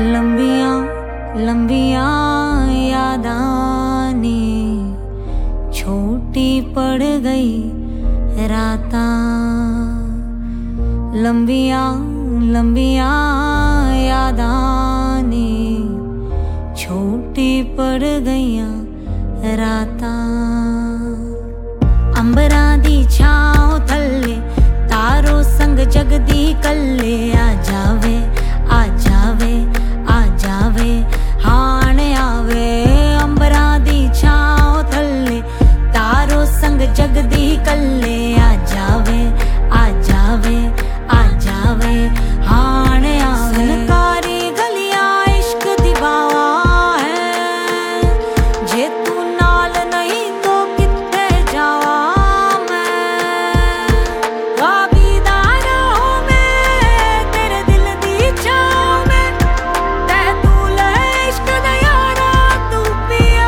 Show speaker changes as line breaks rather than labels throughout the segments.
लंबियां लंबियां यादां ने छोटी पड़ गई रातां। लंबियां लंबियां यादां ने छोटी पड़ गईयां रातां। अंबरां दी छांव थल्ले तारो संग जगदी कल्ले आ जावे आ जावे आ जावे हाण आवे। अंबरां दी छांव थल्ले तारो संग जगदी कल्ले आ जावे आ जावे आ जावे हाण आवे। सनकारी गलियां इश्क दी बावा है, जे तू नाल नहीं तो कित्थे जावा मैं। गाबीदारा हो मैं तेरे दिल दी छांव में, तै तू ले इश्क दा यारा तू पिया।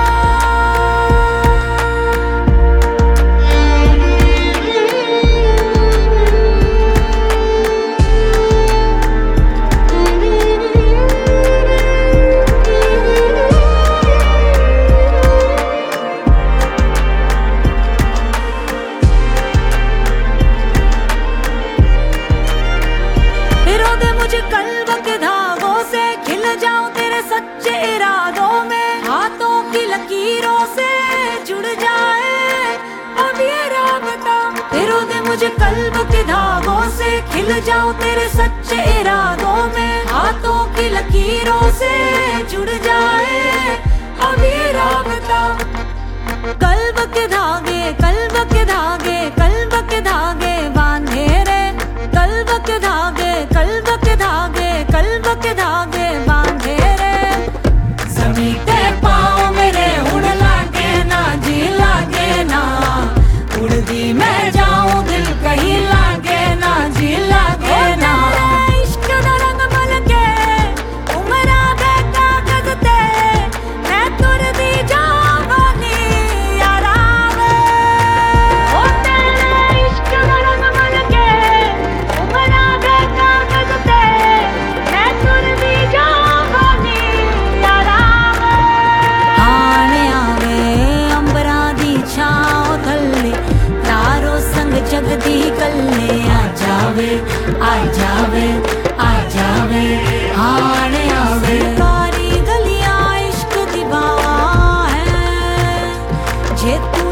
पिरो दे मुझे कल्ब के धागों से, खिल जाऊं तेरे सच्चे इरादों में। हाथों की लकीरों से जुड़ जाए अब ये राबता। पिरो दे मुझे कल्ब के धागों से, खिल जाऊं तेरे सच्चे इरादों में। हाथों की लकीरों से जुड़ जाए अब ये राबता। कल्ब के धागे कल्ब के धागे कल्ब के धागे बांधे रे। कल्ब के धागे कल्ब के धागे कल्ब के धागे बांधे रे। ज़मीं ते पाँव मेरे उड़ लागे ना जी लागे ना। उड़दी मैं जाऊं दिल कहीं लागे ना जी लागे ना। इश्क दा रंग मलके उमरा दे कागज ते, मैं तुरदी जावानी यारा वे। ओ तेरे इश्क दा रंग मलके उमरा दे कागज ते, मैं तुरदी जावानी यारा वे। हाण आवे अंबरां दी छांव थल्ले तारो संग जगदी कल्ले आ जावे आ जावे आ जावे हाण आवे। कारी गलियां इश्क दी बावा है, जे तू